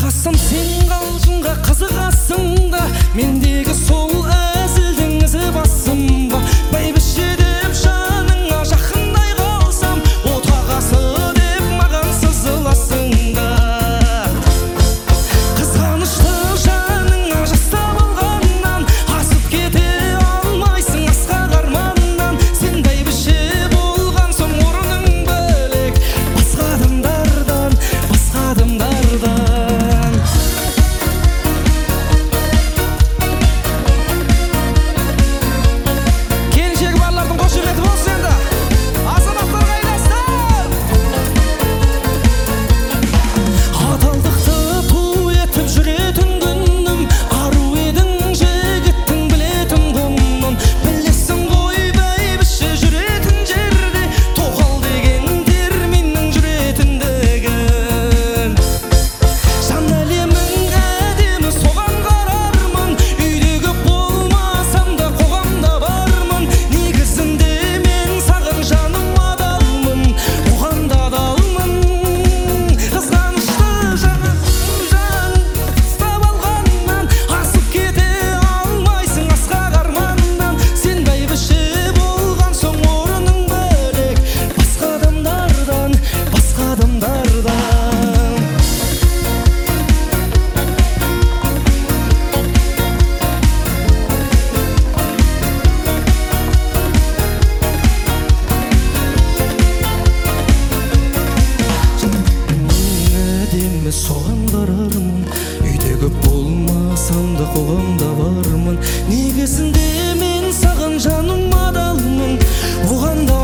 байқасам сен қалжыңға қызығасың да, мендегі сол әзілдің ізі басым ба. Бәйбіше деп жаныңа жақындай қалсам, отағасы деп маған сызыласың да. Қызғанышты жаныңа жастап алғаннан, асып кете алмайсың асқақ арманнан. Сен бәйбіше болған соң орының бөлек, басқа адамдардан, басқа адамдардан. Келіншегі барлардың қошеметі болсын енді. Азаматтарға айластыр! Адалдықты ту етіп жүретін күнім, ару едің жігіттің білетін құнын. Білесің ғой бәйбіше жүретін жерде, тоқал деген терминнің жүретіндігін. Жан әлемің әдемі соған қарармын, үйдегі болмасам да қоғамда бармын. Негізінде мен саған жаным адалмын, оған да адалмын. Қызғанышты жаның ұстап алғаннан, асып кете алмайсың асқақ арманнан. Сен бәйбіше болған соң орының бөлек, басқа адамдардан, басқа адамдардан. Әдемі соған қарармын, үйдегі болмасам да қоғамда бармын. Негізінде мен саған жаным адалмын, оған да